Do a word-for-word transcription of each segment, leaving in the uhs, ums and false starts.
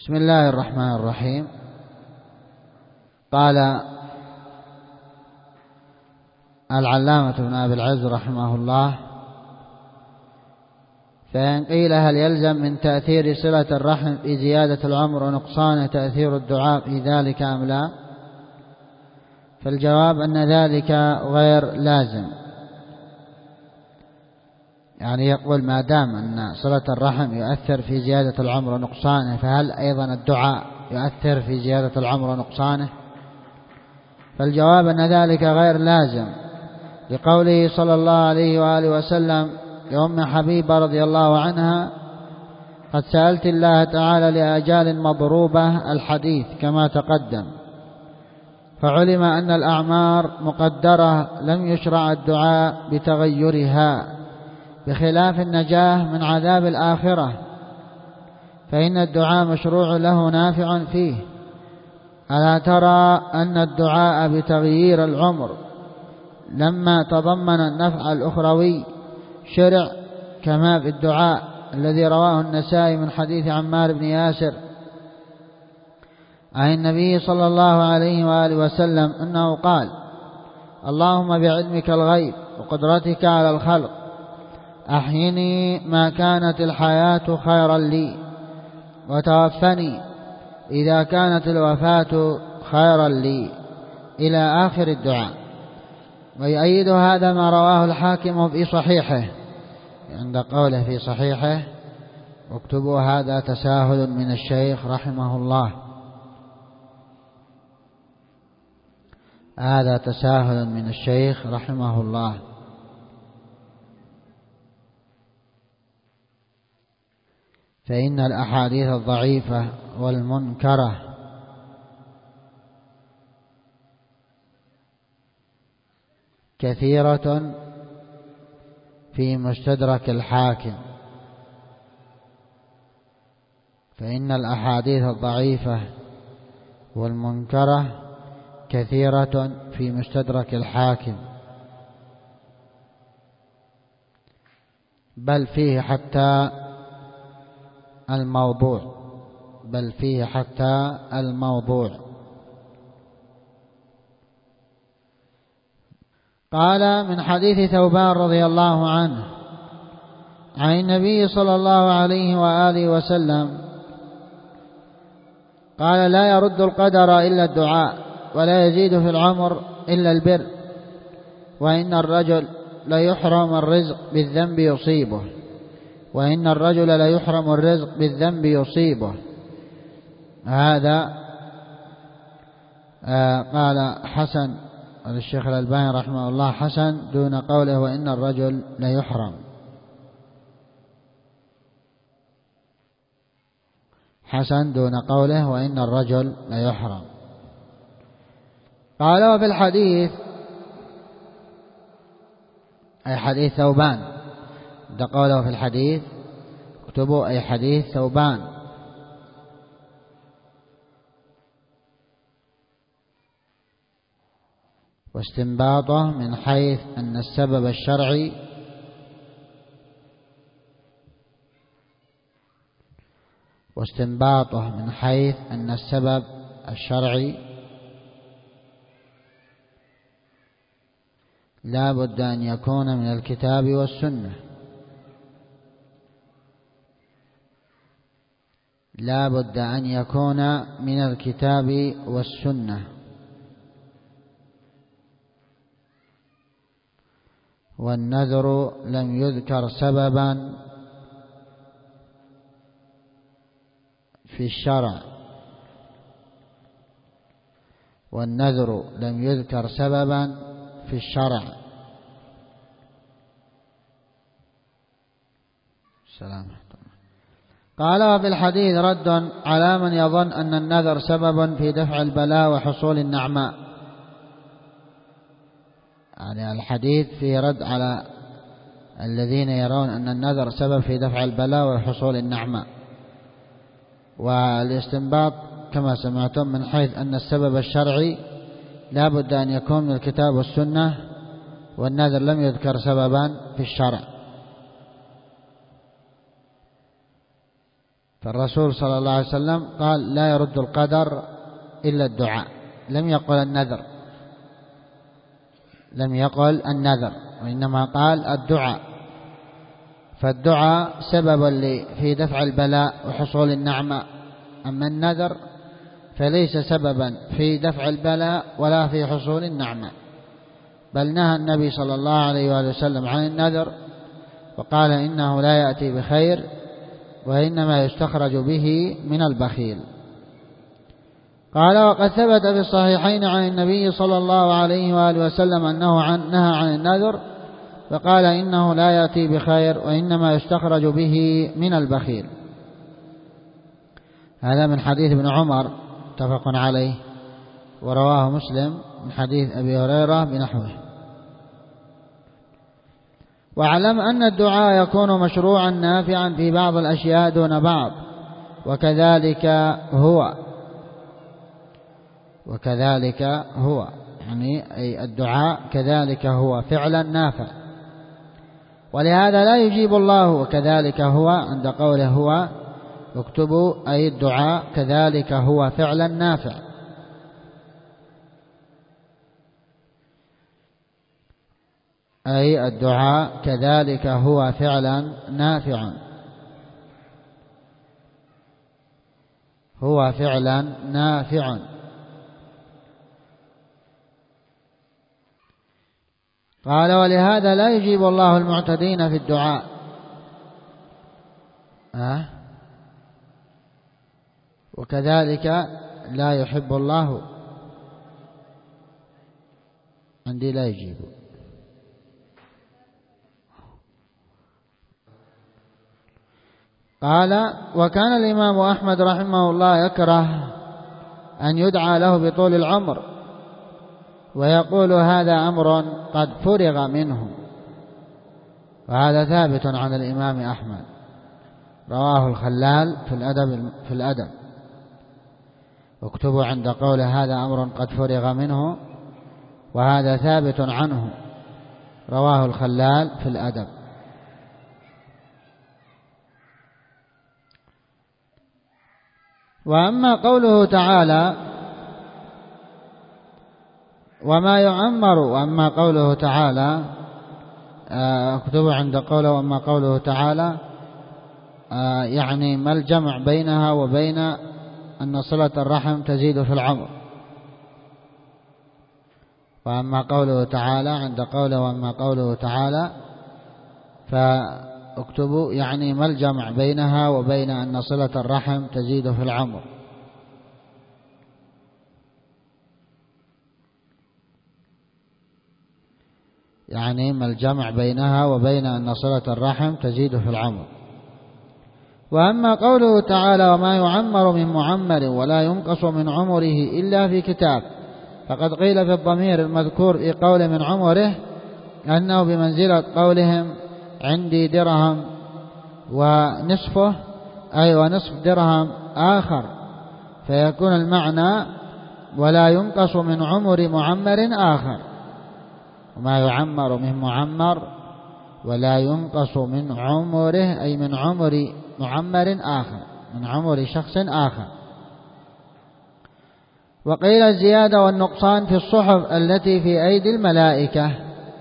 بسم الله الرحمن الرحيم. قال العلامة ابن أبي العز رحمه الله: فإن قيل هل يلزم من تأثير صلة الرحم في زيادة العمر ونقصانه تأثير الدعاء في ذلك أم لا؟ فالجواب أن ذلك غير لازم. يعني يقول ما دام أن صلة الرحم يؤثر في زيادة العمر ونقصانه، فهل أيضا الدعاء يؤثر في زيادة العمر ونقصانه؟ فالجواب أن ذلك غير لازم، لقوله صلى الله عليه وآله وسلم لأم حبيبة رضي الله عنها: قد سألت الله تعالى لآجال مضروبة، الحديث كما تقدم. فعلم أن الأعمار مقدرة لم يشرع الدعاء بتغيرها، بخلاف النجاة من عذاب الآخرة، فإن الدعاء مشروع له نافع فيه. ألا ترى أن الدعاء بتغيير العمر لما تضمن النفع الأخروي شرع، كما في الدعاء الذي رواه النسائي من حديث عمار بن ياسر عن النبي صلى الله عليه وآله وسلم أنه قال: اللهم بعلمك الغيب وقدرتك على الخلق أحيني ما كانت الحياة خيرا لي، وتوفني إذا كانت الوفاة خيرا لي، إلى آخر الدعاء. ويؤيد هذا ما رواه الحاكم في صحيحه، عند قوله في صحيحه: اكتبوا هذا تساهل من الشيخ رحمه الله. هذا تساهل من الشيخ رحمه الله. فإن الأحاديث الضعيفة والمنكرة كثيرة في مستدرك الحاكم. فإن الأحاديث الضعيفة والمنكرة كثيرة في مستدرك الحاكم، بل فيه حتى الموضوع بل فيه حتى الموضوع قال: من حديث ثوبان رضي الله عنه عن النبي صلى الله عليه وآله وسلم قال: لا يرد القدر إلا الدعاء، ولا يزيد في العمر إلا البر، وإن الرجل ليحرم الرزق بالذنب يصيبه وإن الرجل ليحرم الرزق بالذنب يصيبه. هذا آه قال حسن الشيخ الألباني رحمه الله: حسن دون قوله وإن الرجل ليحرم. حسن دون قوله وإن الرجل ليحرم. قال: وفي الحديث، أي حديث ثوبان، ده قوله في الحديث اكتبوا أي حديث ثوبان. واستنباطه من حيث أن السبب الشرعي واستنباطه من حيث أن السبب الشرعي لا بد أن يكون من الكتاب والسنة لا بد أن يكون من الكتاب والسنة والنذر لم يذكر سببا في الشرع والنذر لم يذكر سببا في الشرع. سلام. قال: وفي الحديث رد على من يظن أن النذر سبب في دفع البلاء وحصول النعماء. يعني الحديث فيه رد على الذين يرون أن النذر سبب في دفع البلاء وحصول النعماء. والاستنباط كما سمعتم من حيث أن السبب الشرعي لا بد أن يكون من الكتاب والسنة، والنذر لم يذكر سببا في الشرع. فالرسول صلى الله عليه وسلم قال لا يرد القدر إلا الدعاء، لم يقل النذر، لم يقل النذر وإنما قال الدعاء. فالدعاء سبب في دفع البلاء وحصول النعمة، أما النذر فليس سببا في دفع البلاء ولا في حصول النعمة، بل نهى النبي صلى الله عليه وآله وسلم عن النذر وقال إنه لا يأتي بخير وإنما يستخرج به من البخيل. قال وقد ثبت في الصحيحين عن النبي صلى الله عليه وآله وسلم أنه عن نهى عن النذر فقال إنه لا يأتي بخير وإنما يستخرج به من البخيل. هذا من حديث ابن عمر متفق عليه، ورواه مسلم من حديث أبي هريرة بنحوه. واعلم أن الدعاء يكون مشروعا نافعا في بعض الأشياء دون بعض، وكذلك هو وكذلك هو يعني أي الدعاء كذلك هو فعلا نافع، ولهذا لا يجيب الله وكذلك هو عند قوله هو اكتبوا أي الدعاء كذلك هو فعلا نافع. أي الدعاء كذلك هو فعلا نافع، هو فعلا نافع. قال ولهذا لا يجيب الله المعتدين في الدعاء. أه؟ وكذلك لا يحب الله، عندي لا يجيب. قال وكان الإمام أحمد رحمه الله يكره أن يدعى له بطول العمر، ويقول هذا أمر قد فرغ منه، وهذا ثابت عن الإمام أحمد، رواه الخلال في الأدب في الأدب واكتبوا عند قول هذا أمر قد فرغ منه، وهذا ثابت عنه، رواه الخلال في الأدب. وأما قوله تعالى وما يعمر، وأما قوله تعالى اكتبوا عند قوله وأما قوله تعالى يعني ما الجمع بينها وبين أن صلة الرحم تزيد في العمر. وأما قوله تعالى عند قوله وأما قوله تعالى فاكتبوا يعني ما الجمع بينها وبين أن صلة الرحم تزيد في العمر. يعني ما الجمع بينها وبين أن صلة الرحم تزيد في العمر. وأما قوله تعالى وما يعمر من معمر ولا ينقص من عمره إلا في كتاب، فقد قيل في الضمير المذكور في قول من عمره أنه بمنزلة قولهم عندي درهم ونصفه أي ونصف درهم آخر، فيكون المعنى ولا ينقص من عمر معمر آخر، وما يعمر من معمر ولا ينقص من عمره أي من عمر معمر آخر، من عمر شخص آخر. وقيل الزيادة والنقصان في الصحف التي في أيدي الملائكة،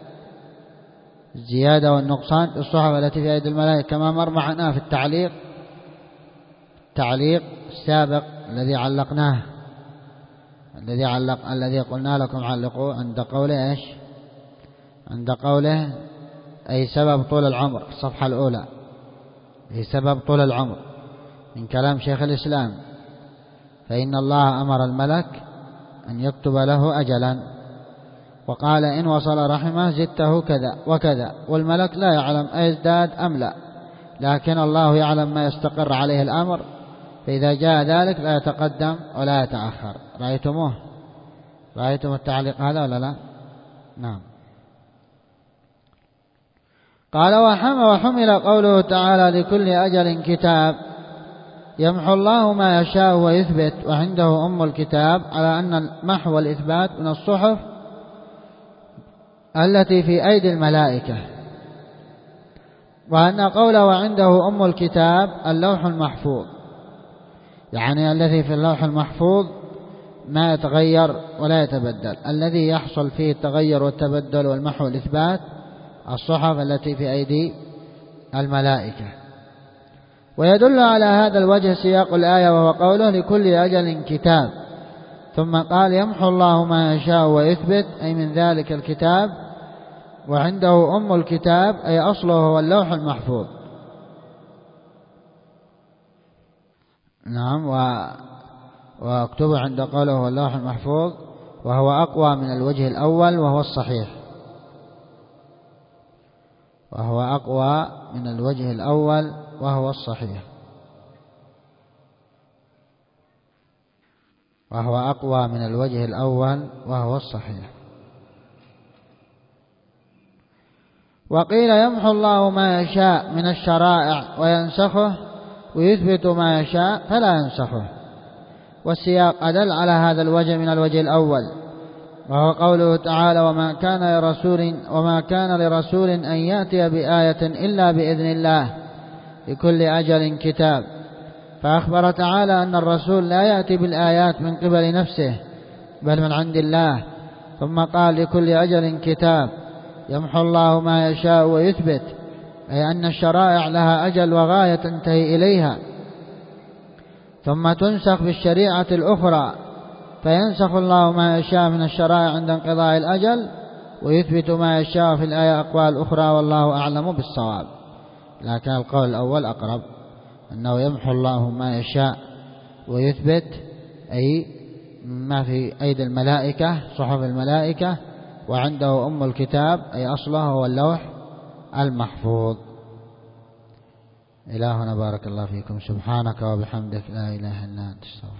الزيادة والنقصان في الصحف التي في أيدي الملائكة كما مر معنا في التعليق التعليق السابق الذي علقناه الذي علق الذي قلنا لكم علقوا عند قوله ايش؟ عند قوله أي سبب طول العمر، الصفحة الأولى هي سبب طول العمر من كلام شيخ الإسلام، فإن الله أمر الملك أن يكتب له أجلا، وقال إن وصل رحمه زدته كذا وكذا، والملك لا يعلم أيزداد أم لا، لكن الله يعلم ما يستقر عليه الأمر، فإذا جاء ذلك لا يتقدم ولا يتأخر. رأيتموه؟ رأيتم التعليق هذا ولا لا؟ نعم. قال وحمل قوله تعالى لكل أجل كتاب يمحو الله ما يشاء ويثبت وعنده أم الكتاب على أن المحو والإثبات من الصحف التي في أيدي الملائكة، وأن قوله وعنده أم الكتاب اللوح المحفوظ، يعني الذي في اللوح المحفوظ ما يتغير ولا يتبدل. الذي يحصل فيه التغير والتبدل والمحو والإثبات الصحف التي في أيدي الملائكة. ويدل على هذا الوجه سياق الآية وهو قوله لكل أجل كتاب، ثم قال يمحو الله ما يشاء ويثبت، أي من ذلك الكتاب، وعنده أم الكتاب أي أصله هو اللوح المحفوظ. نعم. و واكتب عند قوله هو اللوح المحفوظ، وهو أقوى من الوجه الأول وهو الصحيح، وهو أقوى من الوجه الأول وهو الصحيح، وهو أقوى من الوجه الأول وهو الصحيح. وقيل يمحو الله ما يشاء من الشرائع وينسخه ويثبت ما يشاء فلا ينسخه، والسياق أدل على هذا الوجه من الوجه الأول، وهو قوله تعالى وما كان لرسول وما كان لرسول أن يأتي بآية إلا بإذن الله لكل أجل كتاب، فأخبر تعالى أن الرسول لا يأتي بالآيات من قبل نفسه بل من عند الله، ثم قال لكل أجل كتاب يمحو الله ما يشاء ويثبت، أي أن الشرائع لها أجل وغاية تنتهي إليها، ثم تنسخ بالشريعة الأخرى، فينسخ الله ما يشاء من الشرائع عند انقضاء الأجل ويثبت ما يشاء في الآية أقوال أخرى، والله أعلم بالصواب. لكن القول الأول أقرب، أنه يمحو الله ما يشاء ويثبت، أي ما في أيدي الملائكة صحف الملائكة، وعنده أم الكتاب أي أصله هو اللوح المحفوظ. إلهنا بارك الله فيكم، سبحانك وبحمدك لا إله إلا أنت.